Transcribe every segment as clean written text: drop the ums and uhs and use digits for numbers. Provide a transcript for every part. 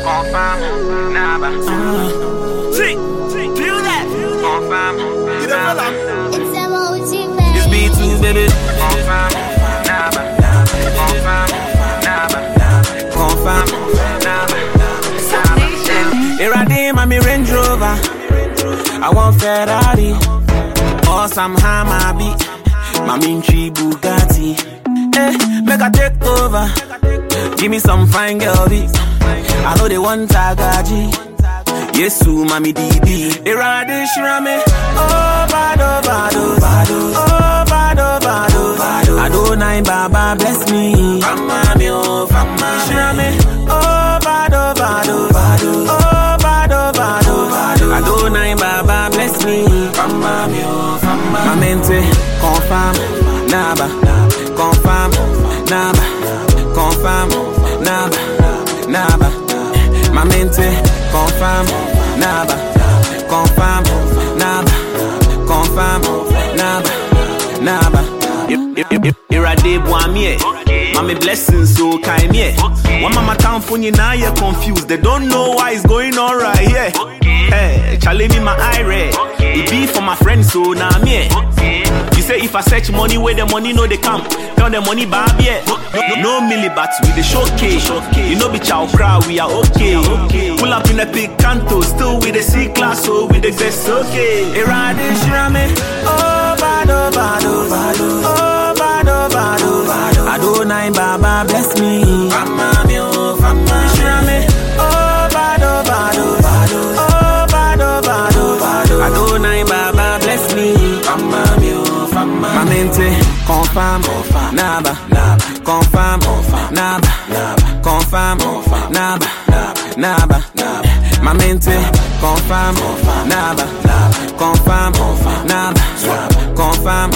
Confirm, naba. See, feel that. Confirm, naba. This beat too, baby. Confirm, naba. Confirm, naba. Confirm, naba. Here I am, I'm a Range Rover. I want Ferrari or some Hammer beat. My main tree Bugatti. Make a take over. Give me some fine girl beats. I know they want Tagaji. Yes, su, mami DB. They ride this rame. Oh, bado, bado, bado. Oh, bado, bado, bado. I do nine, Baba, bless me. Fama me, oh, fama. Shrame. Oh, bado, bado, bado. Oh, bado, bado, bado. I do nine, Baba, bless me. Fama me, oh, fama. My mente, confirm, naba. Confirm, naba. Confirm, naba. Naba. My mente, confirm, naba. Confirm, naba. Confirm, naba. Naba. Irade boamie. Mama blessings so kind me. One mama town for you now you're confused. They don't know why it's going on right here. Hey, challenge me my eye red. It be for my friends so now me. You say if I search money where the money know they come. Tell the money baby yeah. No milli but with the showcase. You know be chow crowd we are okay. Pull up in a big canto still with the C class so with the best okay. Irade shirame. Oh bado bado bado. Oh bado bado bado. I do nine Baba bless me. Fama me oh fama shirame. Oh bado bado bado. Oh bado bado bado. I do nine Baba bless me. Fama me oh fama. My mente confirm naba. Confirm naba. Confirm naba. Naba. My mente confirm naba. Confirm naba. Confirm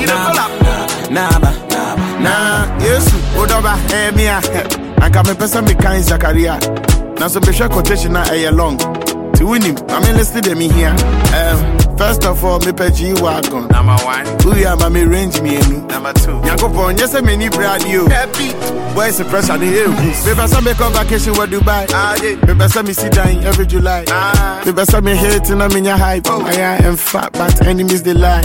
naba. Nah, yes, Odoba, Mia. I can make some kind Zakaria. Now, some special quotation a long. To win him, I mean, let's do me here. First of all, me pay G-Wagon. Number one. Who ya, me range me. Number two. Yankopon, yes, I mean, brand you. Happy. Boys, the press on the hill. Maybe some make on vacation with Dubai. Maybe some me sit down every July. Maybe some me hate and I'm in your hype. I am fat, but enemies they lie.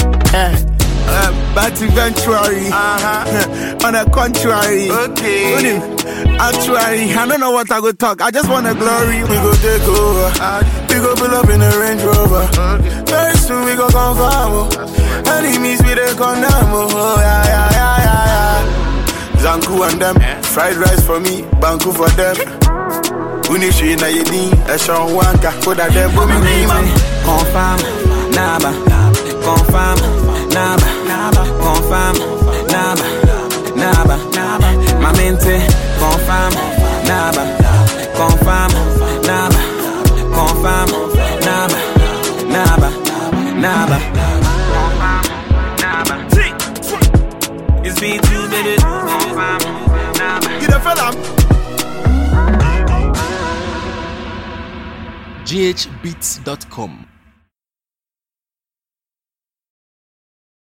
But eventually, on the contrary, Okay. Actually, I don't know what I go talk. I just want a glory. We go take over. We go pull up in a Range Rover. Very soon we go confirm. Enemies we dey condemn. Oh yeah. Zanku and them, fried rice for me, banku for them. Unishi na yedi, Eshon wanka, koda dem bumi nima. Confirm, naba. Confirm, naba. Confirm, naba. Naba. My mente, confirm, naba. Confirm, naba. Confirm, naba. Naba. Confirm, naba. It's B2, baby. Confirm, naba. You the fella. ghbeats.com